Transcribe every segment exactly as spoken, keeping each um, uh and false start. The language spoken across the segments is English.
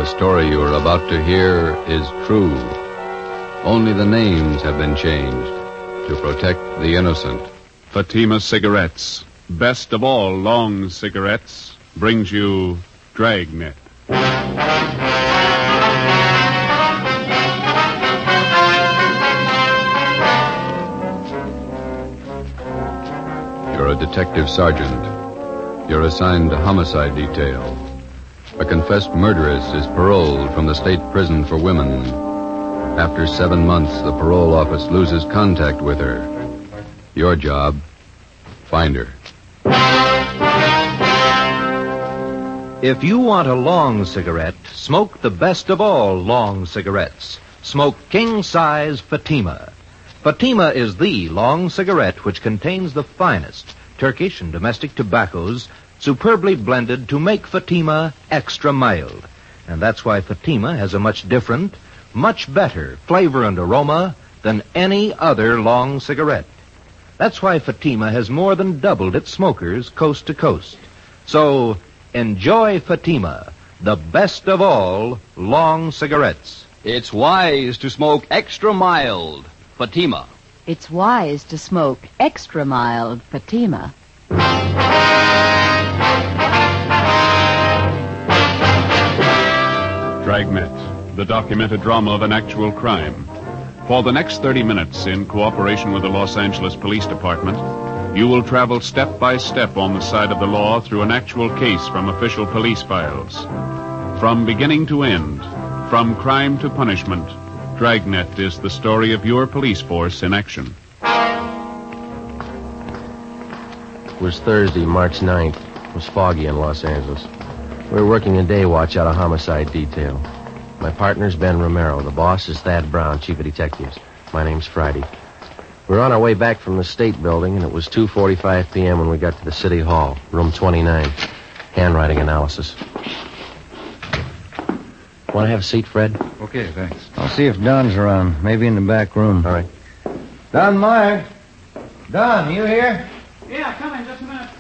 story you are about to hear is true. Only the names have been changed to protect the innocent. Fatima Cigarettes, best of all long cigarettes, brings you Dragnet. You're a detective sergeant. You're assigned to homicide detail. A confessed murderess is paroled from the state prison for women. After seven months, the parole office loses contact with her. Your job, find her. If you want a long cigarette, smoke the best of all long cigarettes. Smoke king-size Fatima. Fatima is the long cigarette which contains the finest Turkish and domestic tobaccos superbly blended to make Fatima extra mild. And that's why Fatima has a much different, much better flavor and aroma than any other long cigarette. That's why Fatima has more than doubled its smokers coast to coast. So, enjoy Fatima, the best of all long cigarettes. It's wise to smoke extra mild Fatima. It's wise to smoke extra mild Fatima. Dragnet, the documented drama of an actual crime. For the next thirty minutes, in cooperation with the Los Angeles Police Department, you will travel step by step on the side of the law through an actual case from official police files. From beginning to end, from crime to punishment, Dragnet is the story of your police force in action. It was Thursday, March ninth. It was foggy in Los Angeles. We were working a day watch out of homicide detail. My partner's Ben Romero. The boss is Thad Brown, chief of detectives. My name's Friday. We were on our way back from the state building, and it was two forty-five p.m. when we got to the city hall, room twenty-nine. Handwriting analysis. Want to have a seat, Fred? Okay, thanks. I'll see if Don's around. Maybe in the back room. All right. Don Meyer. Don, you here? Yeah, come in just a minute.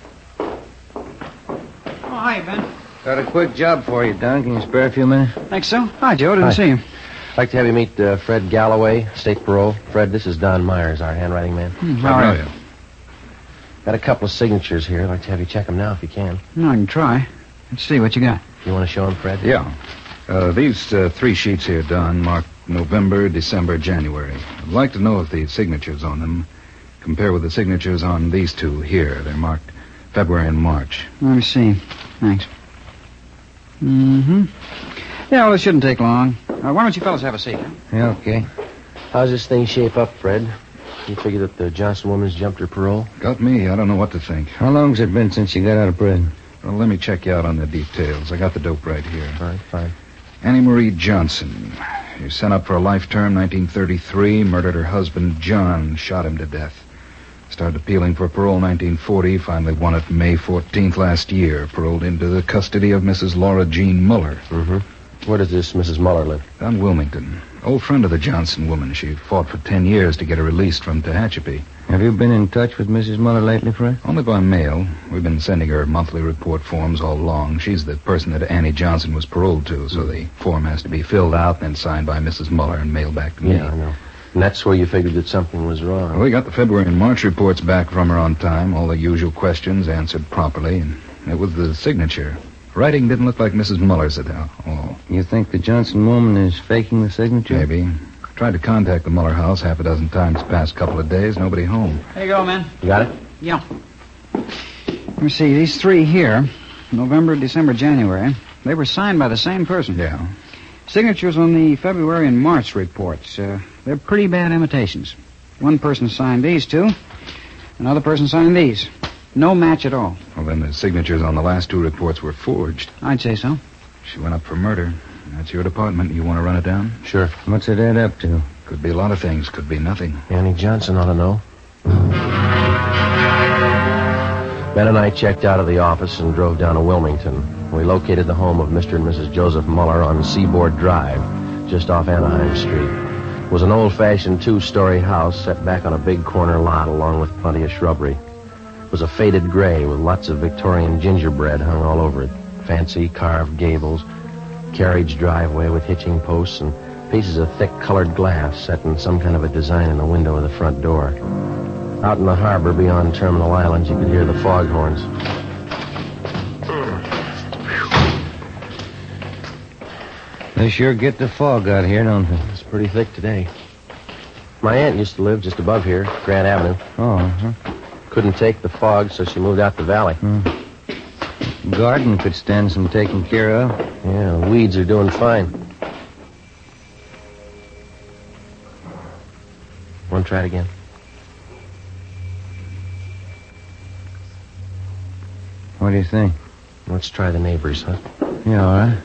Oh, hi, Ben. Got a quick job for you, Don. Can you spare a few minutes? Think so? Hi, Joe. Didn't Hi. see you. I'd like to have you meet uh, Fred Galloway, state parole. Fred, this is Don Myers, our handwriting man. Hmm, how are you? Got a couple of signatures here. I'd like to have you check them now if you can. No, I can try. Let's see what you got. You want to show them, Fred? Yeah. Uh, these uh, three sheets here, Don, marked November, December, January. I'd like to know if the signatures on them compare with the signatures on these two here. They're marked February and March. Let me see. Thanks. Mm-hmm. Yeah, well, this shouldn't take long. Uh, why don't you fellas have a seat? Huh? Yeah, okay. How's this thing shape up, Fred? You figure that the Johnson woman's jumped her parole? Got me. I don't know what to think. How long's it been since you got out of prison? Well, let me check you out on the details. I got the dope right here. All right, fine. Annie Marie Johnson. She was sent up for a life term, nineteen thirty-three, murdered her husband, John, shot him to death. Started appealing for parole nineteen forty, finally won it May fourteenth last year, paroled into the custody of Missus Laura Jean Muller. Mm-hmm. Where does this Missus Muller live? Down Wilmington. Old friend of the Johnson woman. She fought for ten years to get her released from Tehachapi. Have you been in touch with Missus Muller lately, Fred? Only by mail. We've been sending her monthly report forms all along. She's the person that Annie Johnson was paroled to, so the form has to be filled out, then signed by Missus Muller and mailed back to me. Yeah, I know. And that's where you figured that something was wrong. Well, we got the February and March reports back from her on time, all the usual questions answered properly, and it was the signature. Writing didn't look like Missus Muller's at all. You think the Johnson woman is faking the signature? Maybe. Tried to contact the Muller house half a dozen times the past couple of days. Nobody home. There you go, man. You got it? Yeah. Let me see. These three here, November, December, January, they were signed by the same person. Yeah. Signatures on the February and March reports. Uh, they're pretty bad imitations. One person signed these two. Another person signed these. No match at all. Well, then the signatures on the last two reports were forged. I'd say so. She went up for murder. That's your department. You want to run it down? Sure. What's it add up to? Could be a lot of things. Could be nothing. Annie Johnson ought to know. Ben and I checked out of the office and drove down to Wilmington. We located the home of Mister and Missus Joseph Muller on Seaboard Drive, just off Anaheim Street. It was an old-fashioned two-story house set back on a big corner lot along with plenty of shrubbery. It was a faded gray with lots of Victorian gingerbread hung all over it. Fancy carved gables. carriage driveway with hitching posts and pieces of thick colored glass set in some kind of a design in the window of the front door. Out in the harbor beyond Terminal Islands, you could hear the foghorns. They sure get the fog out here, don't they? It's pretty thick today. My aunt used to live just above here, Grant Avenue. Oh, uh-huh. Couldn't take the fog, so she moved out the valley. Hmm. Garden could stand some taking care of. Yeah, the weeds are doing fine. Want to try it again? What do you think? Let's try the neighbors, huh? Yeah, all right.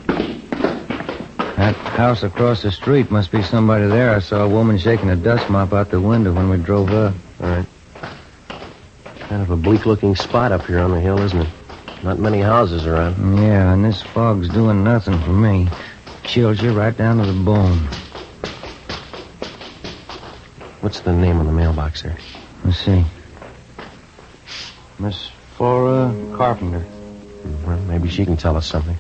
That house across the street must be somebody there. I saw a woman shaking a dust mop out the window when we drove up. All right. Kind of a bleak-looking spot up here on the hill, isn't it? Not many houses around. Yeah, and this fog's doing nothing for me. Chills you right down to the bone. What's the name on the mailbox there? Let's see. Miss Flora Carpenter. Well, maybe she can tell us something.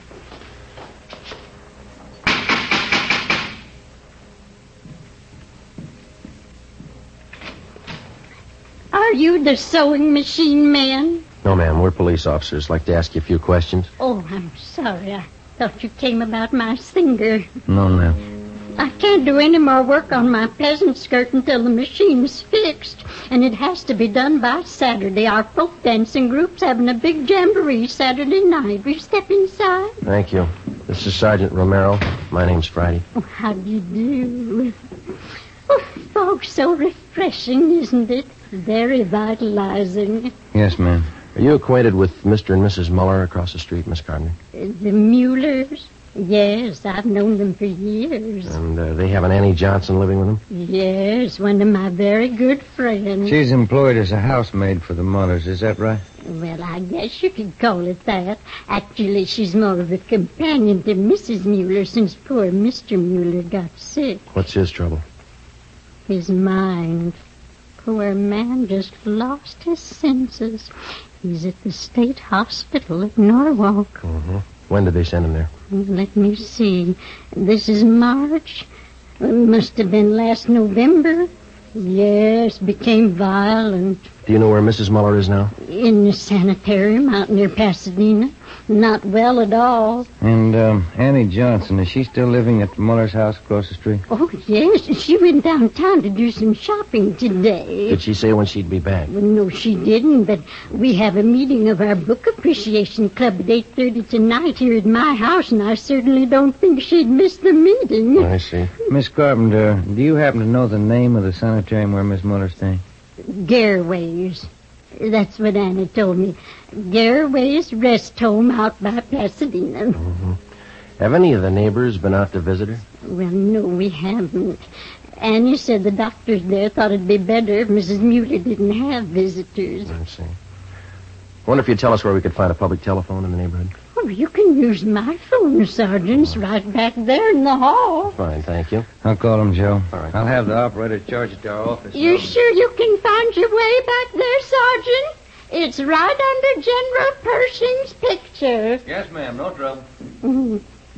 Are you the sewing machine man? No, ma'am. We're police officers. Like to ask you a few questions. Oh, I'm sorry. I thought you came about my singer. No, no. I can't do any more work on my peasant skirt until the machine's fixed. And it has to be done by Saturday. Our folk dancing group's having a big jamboree Saturday night. Will you step inside? Thank you. This is Sergeant Romero. My name's Friday. Oh, how do you do? Oh, fog's so refreshing, isn't it? Very vitalizing. Yes, ma'am. Are you acquainted with Mister and Missus Muller across the street, Miss Carpenter? Uh, the Muellers? Yes, I've known them for years. And uh, they have an Annie Johnson living with them? Yes, one of my very good friends. She's employed as a housemaid for the Mullers, is that right? Well, I guess you could call it that. Actually, she's more of a companion to Missus Mueller since poor Mister Mueller got sick. What's his trouble? His mind. Poor man just lost his senses. He's at the state hospital at Norwalk. Mm-hmm. When did they send him there? Let me see. This is March. It must have been last November. Yes, became violent. Do you know where Missus Muller is now? In the sanitarium out near Pasadena. Not well at all. And um, Annie Johnson, is she still living at the Muller's house across the street? Oh, yes. She went downtown to do some shopping today. Did she say when she'd be back? Well, no, she didn't, but we have a meeting of our book appreciation club at eight thirty tonight here at my house, and I certainly don't think she'd miss the meeting. I see. Miss Carpenter, do you happen to know the name of the sanitarium where Miss Muller's staying? Garraway's. That's what Annie told me. Garraway's rest home out by Pasadena. Mm-hmm. Have any of the neighbors been out to visit her? Well, no, we haven't. Annie said the doctors there thought it'd be better if Missus Mueller didn't have visitors. I see. Wonder if you'd tell us where we could find a public telephone in the neighborhood. Oh, you can use my phone, Sergeant. It's right back there in the hall. Fine, thank you. I'll call him, Joe. All right. I'll have the operator charge it to our office. You sure you can find your way back there, Sergeant? It's right under General Pershing's picture. Yes, ma'am. No trouble. Mm.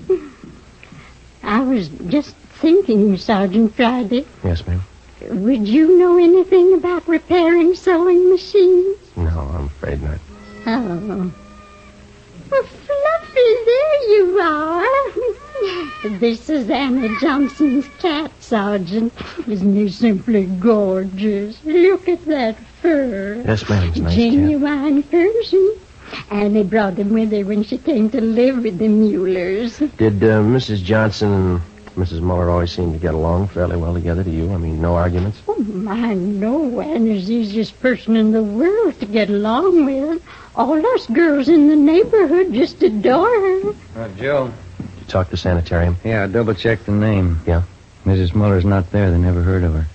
I was just thinking, Sergeant Friday. Yes, ma'am. Would you know anything about repairing sewing machines? No, I'm afraid not. Oh. Well, Fluffy, there you are. This is Annie Johnson's cat, Sergeant. Isn't he simply gorgeous? Look at that fur. Yes, ma'am. It's a nice Genuine Persian. Annie brought him with her when she came to live with the Muellers. Did uh, Missus Johnson and Missus Muller always seem to get along fairly well together to you? I mean, no arguments? Oh, my, no. Annie's the easiest person in the world to get along with. All us girls in the neighborhood just adore her. Uh, Joe. Did you talk to sanitarium? Yeah, I double-checked the name. Yeah? Missus Muller's not there. They never heard of her.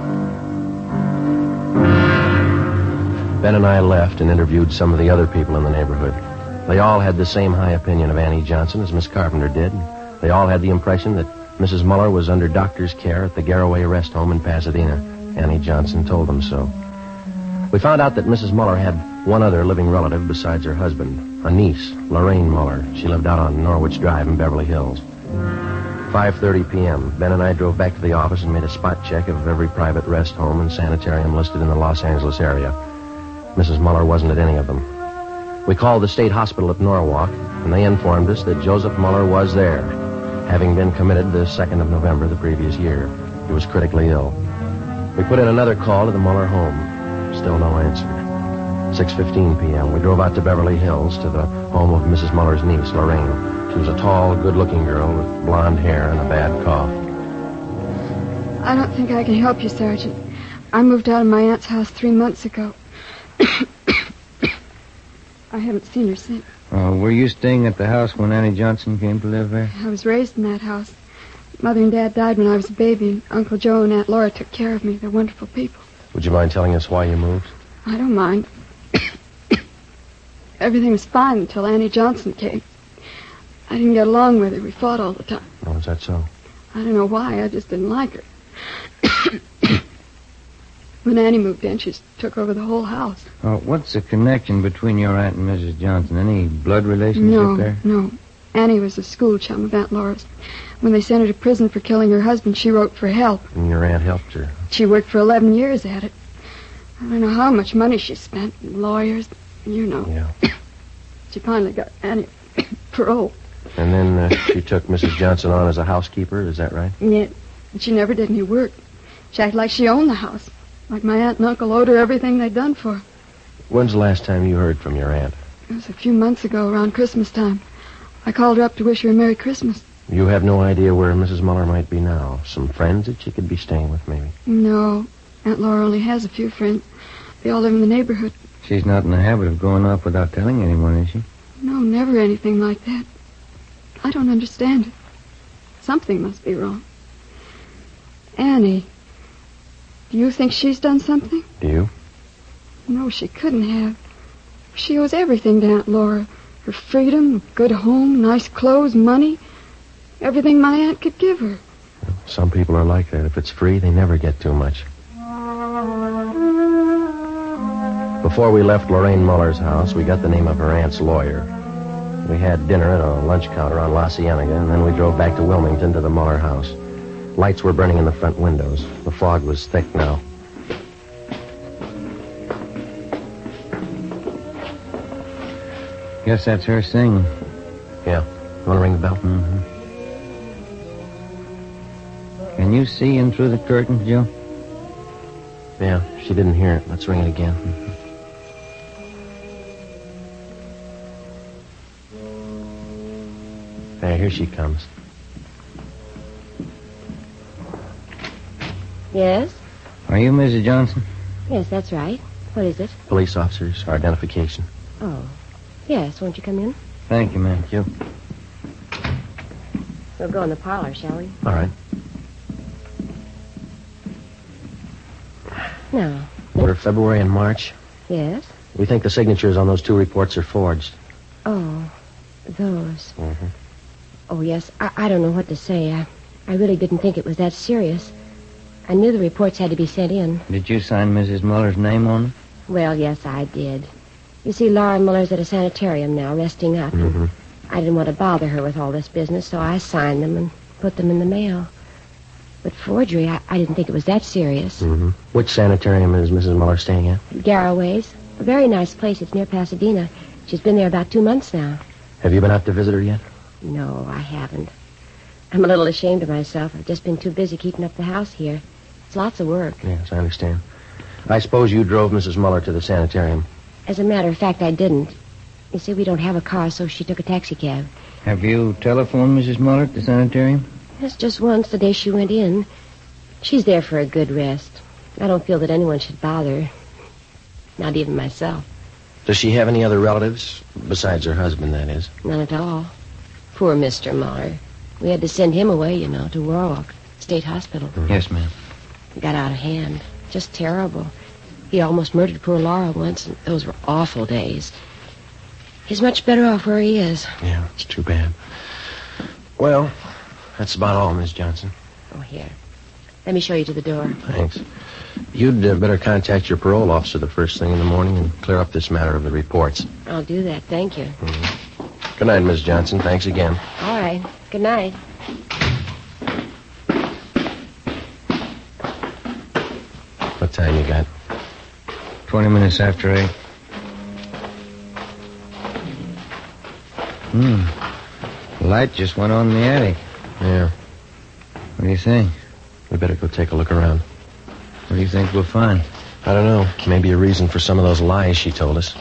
Ben and I left and interviewed some of the other people in the neighborhood. They all had the same high opinion of Annie Johnson as Miss Carpenter did. They all had the impression that Missus Muller was under doctor's care at the Garraway Rest Home in Pasadena. Annie Johnson told them so. We found out that Missus Muller had one other living relative besides her husband, a niece, Lorraine Muller. She lived out on Norwich Drive in Beverly Hills. five thirty p.m., Ben and I drove back to the office and made a spot check of every private rest home and sanitarium listed in the Los Angeles area. Missus Muller wasn't at any of them. We called the state hospital at Norwalk, and they informed us that Joseph Muller was there, having been committed the second of November the previous year. He was critically ill. We put in another call to the Muller home. Still no answer. six fifteen p.m., we drove out to Beverly Hills to the home of Missus Muller's niece, Lorraine. She was a tall, good-looking girl with blonde hair and a bad cough. I don't think I can help you, Sergeant. I moved out of my aunt's house three months ago. I haven't seen her since. Oh, were you staying at the house when Annie Johnson came to live there? I was raised in that house. Mother and Dad died when I was a baby, and Uncle Joe and Aunt Laura took care of me. They're wonderful people. Would you mind telling us why you moved? I don't mind. Everything was fine until Annie Johnson came. I didn't get along with her. We fought all the time. Oh, is that so? I don't know why. I just didn't like her. When Annie moved in, she just took over the whole house. Oh, what's the connection between your aunt and Missus Johnson? Any blood relationship no, there? No, Annie was a school chum of Aunt Laura's. When they sent her to prison for killing her husband, she wrote for help. And your aunt helped her? She worked for eleven years at it. I don't know how much money she spent. Lawyers, you know. Yeah. She finally got Annie parole. And then uh, she took Missus Johnson on as a housekeeper, is that right? Yeah, she never did any work. She acted like she owned the house. Like my aunt and uncle owed her everything they'd done for her. When's the last time you heard from your aunt? It was a few months ago, around Christmas time. I called her up to wish her a Merry Christmas. You have no idea where Missus Muller might be now? Some friends that she could be staying with, maybe? No. Aunt Laura only has a few friends. They all live in the neighborhood. She's not in the habit of going off without telling anyone, is she? No, never anything like that. I don't understand it. Something must be wrong. Annie, do you think she's done something? Do you? No, she couldn't have. She owes everything to Aunt Laura. Her freedom, a good home, nice clothes, money. Everything my aunt could give her. Some people are like that. If it's free, they never get too much. Before we left Lorraine Muller's house, we got the name of her aunt's lawyer. We had dinner at a lunch counter on La Cienega, and then we drove back to Wilmington to the Muller house. Lights were burning in the front windows. The fog was thick now. Guess that's her singing. Yeah. You want to ring the bell? Mm-hmm. Can you see in through the curtains, Joe? Yeah, she didn't hear it. Let's ring it again. There, here she comes. Yes? Are you Missus Johnson? Yes, that's right. What is it? Police officers, our identification. Oh. Yes, won't you come in? Thank you, ma'am. Thank you. We'll go in the parlor, shall we? All right. Now. We're February and March. Yes? We think the signatures on those two reports are forged. Oh, those. Mm-hmm. Oh, yes. I, I don't know what to say. I, I really didn't think it was that serious. I knew the reports had to be sent in. Did you sign Missus Muller's name on them? Well, yes, I did. You see, Laura Muller's at a sanitarium now, resting up. Mm-hmm. I didn't want to bother her with all this business, so I signed them and put them in the mail. But forgery, I, I didn't think it was that serious. Mm-hmm. Which sanitarium is Missus Muller staying at? Garraway's. A very nice place. It's near Pasadena. She's been there about two months now. Have you been out to visit her yet? No, I haven't. I'm a little ashamed of myself. I've just been too busy keeping up the house here. It's lots of work. Yes, I understand. I suppose you drove Missus Muller to the sanitarium. As a matter of fact, I didn't. You see, we don't have a car, so she took a taxicab. Have you telephoned Missus Muller at the sanitarium? Yes, just once, the day she went in. She's there for a good rest. I don't feel that anyone should bother her. Not even myself. Does she have any other relatives? Besides her husband, that is. None at all. Poor Mister Muller. We had to send him away, you know, to Warwick State Hospital. Mm-hmm. Yes, ma'am. It got out of hand. Just terrible. He almost murdered poor Laura once, and those were awful days. He's much better off where he is. Yeah, it's too bad. Well, that's about all, Miss Johnson. Oh, here. Let me show you to the door. Thanks. You'd uh, better contact your parole officer the first thing in the morning and clear up this matter of the reports. I'll do that. Thank you. Mm-hmm. Good night, Miss Johnson. Thanks again. All right. Good night. What time you got? Twenty minutes after eight. Hmm. The light just went on in the attic. Yeah. What do you think? We better go take a look around. What do you think we'll find? I don't know. Maybe a reason for some of those lies she told us.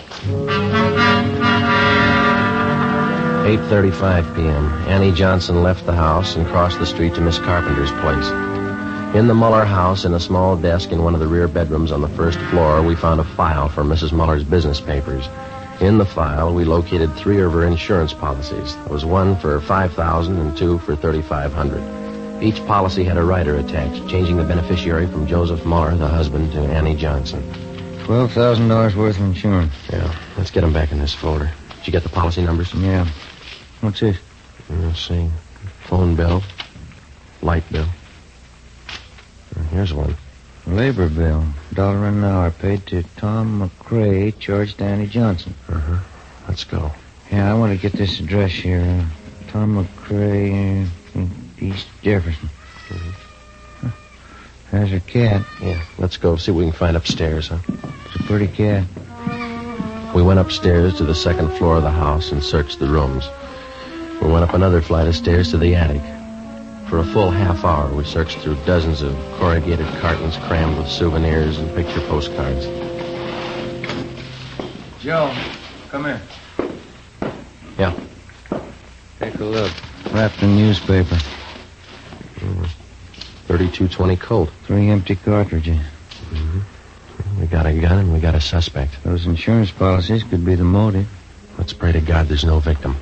eight thirty-five p.m. Annie Johnson left the house and crossed the street to Miss Carpenter's place. In the Muller house, in a small desk in one of the rear bedrooms on the first floor, we found a file for Missus Muller's business papers. In the file, we located three of her insurance policies. There was one for five thousand dollars and two for thirty-five hundred dollars. Each policy had a rider attached, changing the beneficiary from Joseph Muller, the husband, to Annie Johnson. Twelve thousand dollars worth of insurance. Yeah, let's get them back in this folder. Did you get the policy numbers? Yeah. What's this? Let's see. Phone bill. Light bill. Here's one. Labor bill. Dollar an hour paid to Tom McCrae, charged to Annie Johnson. Uh-huh. Let's go. Yeah, I want to get this address here. Uh, Tom McCrae, uh, East Jefferson. Mm-hmm. Huh. There's her cat. Yeah, let's go see what we can find upstairs, huh? It's a pretty cat. We went upstairs to the second floor of the house and searched the rooms. We went up another flight of stairs to the attic. For a full half hour, we searched through dozens of corrugated cartons crammed with souvenirs and picture postcards. Joe, come here. Yeah. Take a look. Wrapped in newspaper. Mm. thirty-two twenty Colt. Three empty cartridges. Mm-hmm. We got a gun and we got a suspect. Those insurance policies could be the motive. Let's pray to God there's no victim.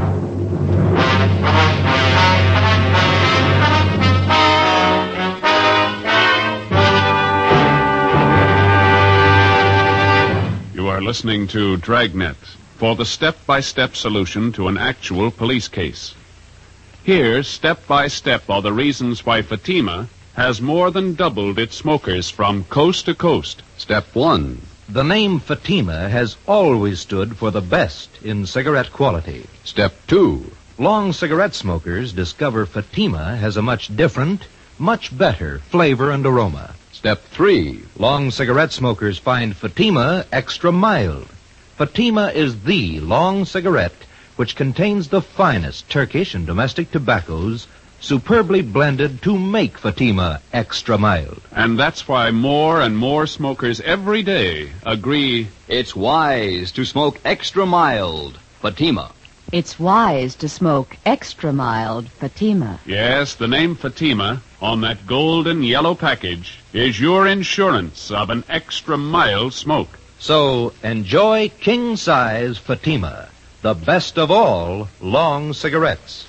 You are listening to Dragnet for the step-by-step solution to an actual police case. Here, step by step, are the reasons why Fatima has more than doubled its smokers from coast to coast. Step one. The name Fatima has always stood for the best in cigarette quality. Step two. Long cigarette smokers discover Fatima has a much different, much better flavor and aroma. Step three. Long cigarette smokers find Fatima extra mild. Fatima is the long cigarette which contains the finest Turkish and domestic tobaccos superbly blended to make Fatima extra mild. And that's why more and more smokers every day agree it's wise to smoke extra mild Fatima. It's wise to smoke extra mild Fatima. Yes, the name Fatima on that golden yellow package is your insurance of an extra mild smoke. So enjoy king-size Fatima, the best of all long cigarettes.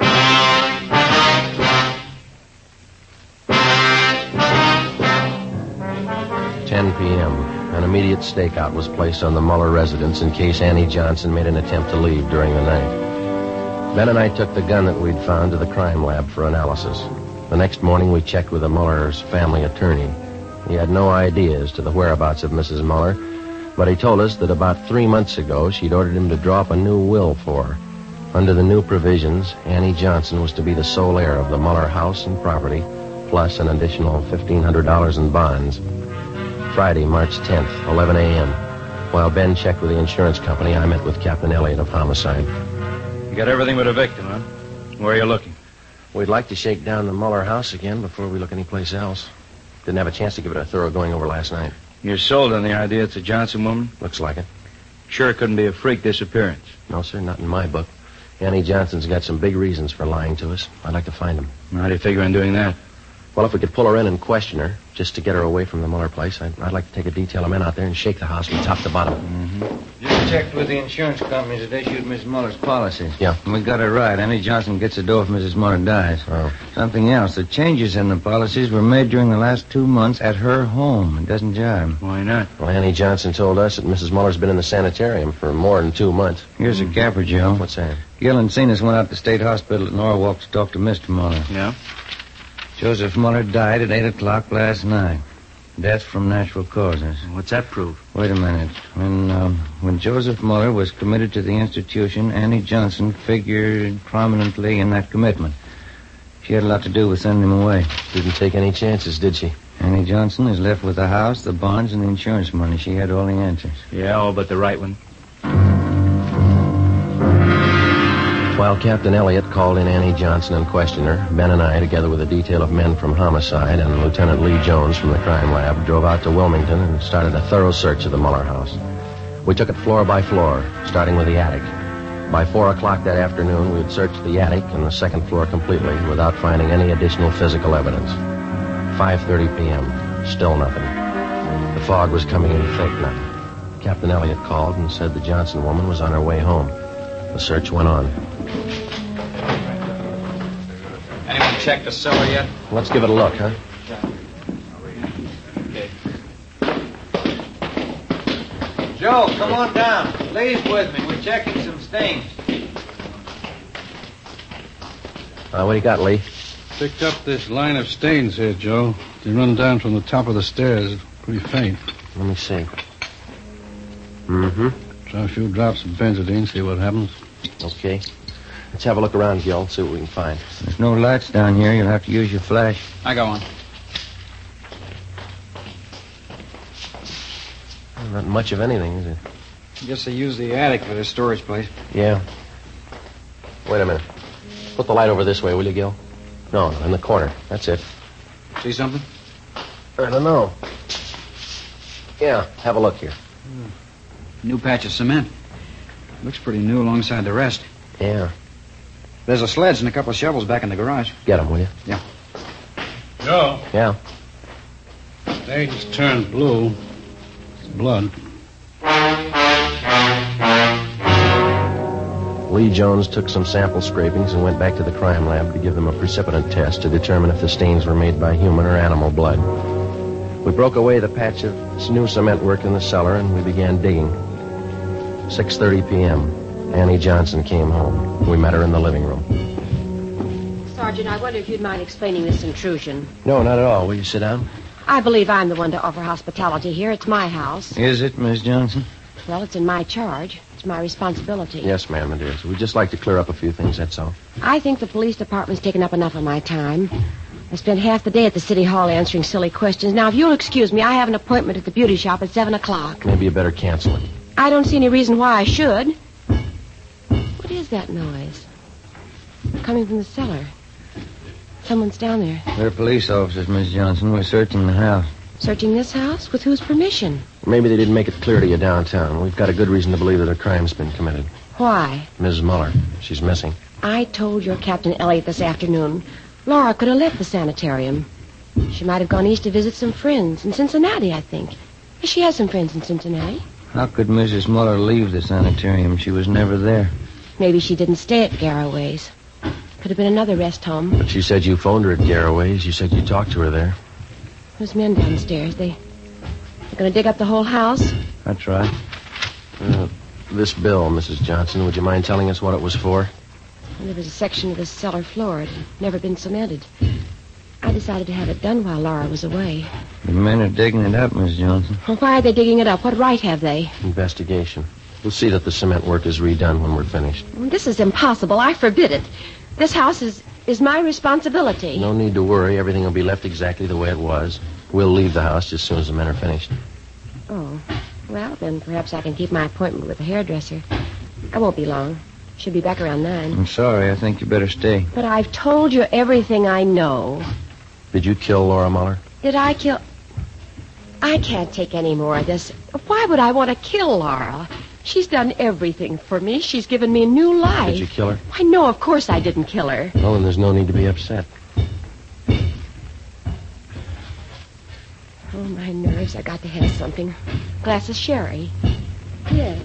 ten p.m. An immediate stakeout was placed on the Muller residence in case Annie Johnson made an attempt to leave during the night. Ben and I took the gun that we'd found to the crime lab for analysis. The next morning, we checked with the Muller's family attorney. He had no idea as to the whereabouts of Missus Muller, but he told us that about three months ago, she'd ordered him to draw up a new will for her. Under the new provisions, Annie Johnson was to be the sole heir of the Muller house and property, plus an additional fifteen hundred dollars in bonds. Friday, March tenth, eleven a.m. While Ben checked with the insurance company, I met with Captain Elliott of Homicide. You got everything but a victim, huh? Where are you looking? We'd like to shake down the Muller house again before we look anyplace else. Didn't have a chance to give it a thorough going over last night. You're sold on the idea it's a Johnson woman? Looks like it. Sure it couldn't be a freak disappearance? No, sir, not in my book. Annie Johnson's got some big reasons for lying to us. I'd like to find them. How do you figure on doing that? Well, if we could pull her in and question her, just to get her away from the Muller place, I'd, I'd like to take a detail of men out there and shake the house from top to bottom. Mm-hmm. Just checked with the insurance companies that issued Missus Muller's policies. Yeah. And we got it right. Annie Johnson gets the dough if Missus Muller dies. Oh. Something else. The changes in the policies were made during the last two months at her home. It doesn't jive. Why not? Well, Annie Johnson told us that Missus Muller's been in the sanitarium for more than two months. Here's a capper, Joe. What's that? Gil and Cenas went out to State Hospital at Norwalk to talk to Mister Muller. Yeah? Joseph Muller died at eight o'clock last night. Death from natural causes. What's that prove? Wait a minute. When um, when Joseph Muller was committed to the institution, Annie Johnson figured prominently in that commitment. She had a lot to do with sending him away. Didn't take any chances, did she? Annie Johnson is left with the house, the bonds, and the insurance money. She had all the answers. Yeah, all but the right one. While Captain Elliott called in Annie Johnson and questioned her, Ben and I, together with a detail of men from Homicide and Lieutenant Lee Jones from the crime lab, drove out to Wilmington and started a thorough search of the Muller house. We took it floor by floor, starting with the attic. By four o'clock that afternoon, we had searched the attic and the second floor completely without finding any additional physical evidence. five thirty p.m., still nothing. The fog was coming in thick now. Captain Elliott called and said the Johnson woman was on her way home. The search went on. Anyone check the cellar yet? Let's give it a look, huh? Okay. Joe, come on down. Leave with me. We're checking some stains. Uh, what do you got, Lee? Picked up this line of stains here, Joe. They run down from the top of the stairs. Pretty faint. Let me see. Mm-hmm. Try a few drops of benzodine, see what happens. Okay. Let's have a look around, Gil, see what we can find. There's no lights down here. You'll have to use your flash. I got one. Well, not much of anything, is it? I guess they use the attic for their storage place. Yeah. Wait a minute. Put the light over this way, will you, Gil? No, in the corner. That's it. See something? I don't know. Yeah, have a look here. New patch of cement. Looks pretty new alongside the rest. Yeah. There's a sledge and a couple of shovels back in the garage. Get them, will you? Yeah. Joe. Yeah. Stains turned blue. It's blood. Lee Jones took some sample scrapings and went back to the crime lab to give them a precipitant test to determine if the stains were made by human or animal blood. We broke away the patch of new cement work in the cellar and we began digging. six thirty p.m. Annie Johnson came home. We met her in the living room. Sergeant, I wonder if you'd mind explaining this intrusion. No, not at all. Will you sit down? I believe I'm the one to offer hospitality here. It's my house. Is it, Miss Johnson? Well, it's in my charge. It's my responsibility. Yes, ma'am, it is. We'd just like to clear up a few things, that's all. I think the police department's taken up enough of my time. I spent half the day at the city hall answering silly questions. Now, if you'll excuse me, I have an appointment at the beauty shop at seven o'clock. Maybe you better cancel it. I don't see any reason why I should. What is that noise? Coming from the cellar. Someone's down there. They're police officers, Miss Johnson. We're searching the house. Searching this house? With whose permission? Maybe they didn't make it clear to you downtown. We've got a good reason to believe that a crime's been committed. Why? Missus Muller. She's missing. I told your Captain Elliott this afternoon. Laura could have left the sanitarium. She might have gone east to visit some friends in Cincinnati, I think. She has some friends in Cincinnati. How could Missus Muller leave the sanitarium? She was never there. Maybe she didn't stay at Garraway's. Could have been another rest home. But she said you phoned her at Garraway's. You said you talked to her there. Those men downstairs, they... They're going to dig up the whole house? That's right. Uh, this bill, Missus Johnson, would you mind telling us what it was for? Well, there was a section of the cellar floor. It had never been cemented. I decided to have it done while Laura was away. The men are digging it up, Miss Johnson. Well, why are they digging it up? What right have they? Investigation. We'll see that the cement work is redone when we're finished. Well, this is impossible. I forbid it. This house is, is my responsibility. No need to worry. Everything will be left exactly the way it was. We'll leave the house as soon as the men are finished. Oh. Well, then perhaps I can keep my appointment with the hairdresser. I won't be long. Should be back around nine. I'm sorry. I think you better stay. But I've told you everything I know. Did you kill Laura Muller? Did I kill... I can't take any more of this. Why would I want to kill Laura? She's done everything for me. She's given me a new life. Did you kill her? Why, no, of course I didn't kill her. Well, then there's no need to be upset. Oh, my nerves. I got to have something. Glass of sherry. Yes.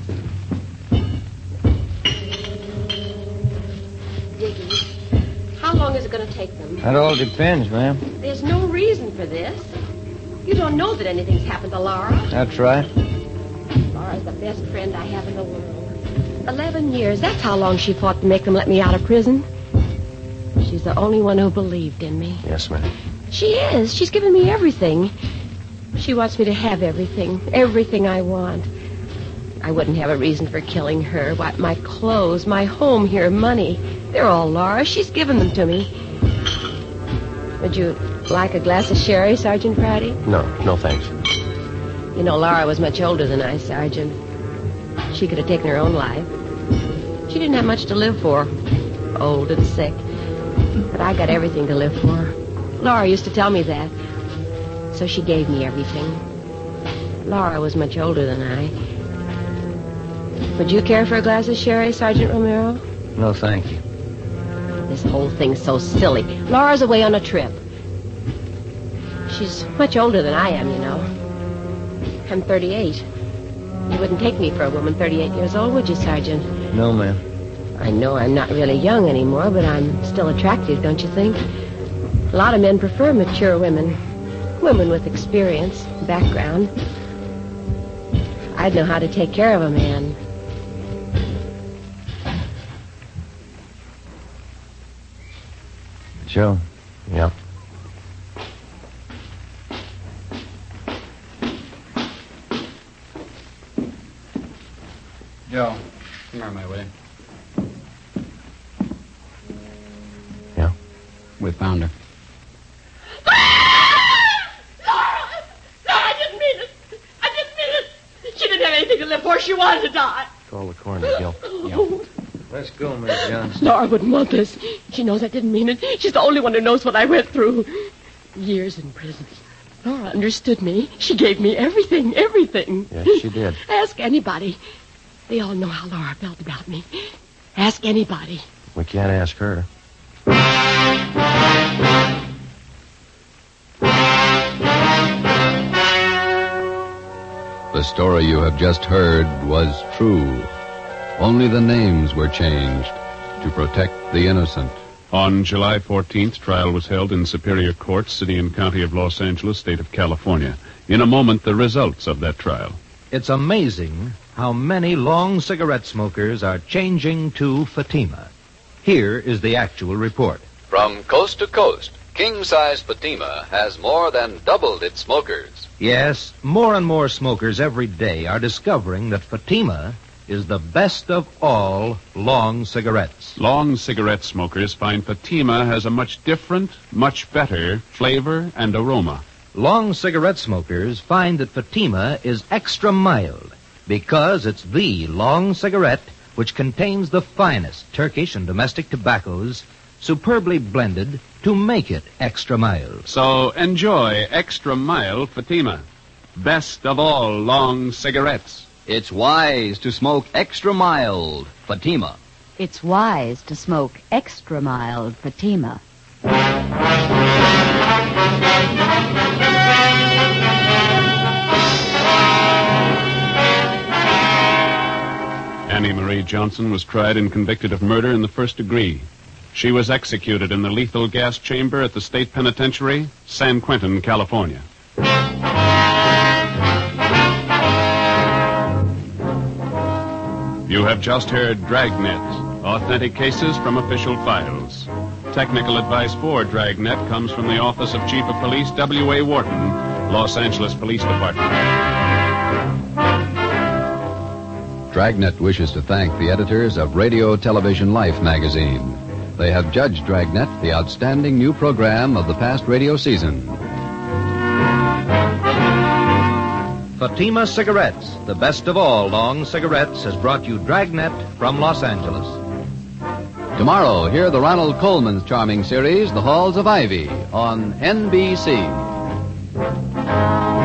Digging. How long is it going to take them? That all depends, ma'am. There's no reason for this. You don't know that anything's happened to Laura. That's right. Laura's the best friend I have in the world. Eleven years. That's how long she fought to make them let me out of prison. She She's the only one who believed in me. Yes, ma'am. She is. She's given me everything. She wants me to have everything. Everything I want. I wouldn't have a reason for killing her. What, my clothes, my home here, money. They're all Laura's. She's given them to me. Would you like a glass of sherry, Sergeant Friday? No, no thanks. You know, Laura was much older than I, Sergeant. She could have taken her own life. She didn't have much to live for. Old and sick. But I got everything to live for. Laura used to tell me that. So she gave me everything. Laura was much older than I. Would you care for a glass of sherry, Sergeant Romero? No, thank you. This whole thing's so silly. Laura's away on a trip. She's much older than I am, you know. I'm thirty-eight. You wouldn't take me for a woman thirty-eight years old, would you, Sergeant? No, ma'am. I know I'm not really young anymore, but I'm still attractive, don't you think? A lot of men prefer mature women. Women with experience, background. I'd know how to take care of a man. Joe. Yeah. Joe, come here, my way. Yeah? We found her. To live for. She wanted to die. Call the coroner, Gil. Yeah. Let's go, Miss Johnson. Laura wouldn't want this. She knows I didn't mean it. She's the only one who knows what I went through. Years in prison. Laura understood me. She gave me everything, everything. Yes, she did. Ask anybody. They all know how Laura felt about me. Ask anybody. We can't ask her. The story you have just heard was true. Only the names were changed to protect the innocent. On July fourteenth, trial was held in Superior Court, City and County of Los Angeles, State of California. In a moment, the results of that trial. It's amazing how many long cigarette smokers are changing to Fatima. Here is the actual report. From coast to coast, king-size Fatima has more than doubled its smokers. Yes, more and more smokers every day are discovering that Fatima is the best of all long cigarettes. Long cigarette smokers find Fatima has a much different, much better flavor and aroma. Long cigarette smokers find that Fatima is extra mild because it's the long cigarette which contains the finest Turkish and domestic tobaccos superbly blended to make it extra mild. So enjoy extra mild Fatima. Best of all long cigarettes. It's wise to smoke extra mild Fatima. It's wise to smoke extra mild Fatima. Annie Marie Johnson was tried and convicted of murder in the first degree. She was executed in the lethal gas chamber at the state penitentiary, San Quentin, California. You have just heard Dragnet, authentic cases from official files. Technical advice for Dragnet comes from the Office of Chief of Police W A Wharton, Los Angeles Police Department. Dragnet wishes to thank the editors of Radio Television Life magazine. They have judged Dragnet the outstanding new program of the past radio season. Fatima Cigarettes, the best of all long cigarettes, has brought you Dragnet from Los Angeles. Tomorrow, hear the Ronald Colman's charming series, The Halls of Ivy, on N B C.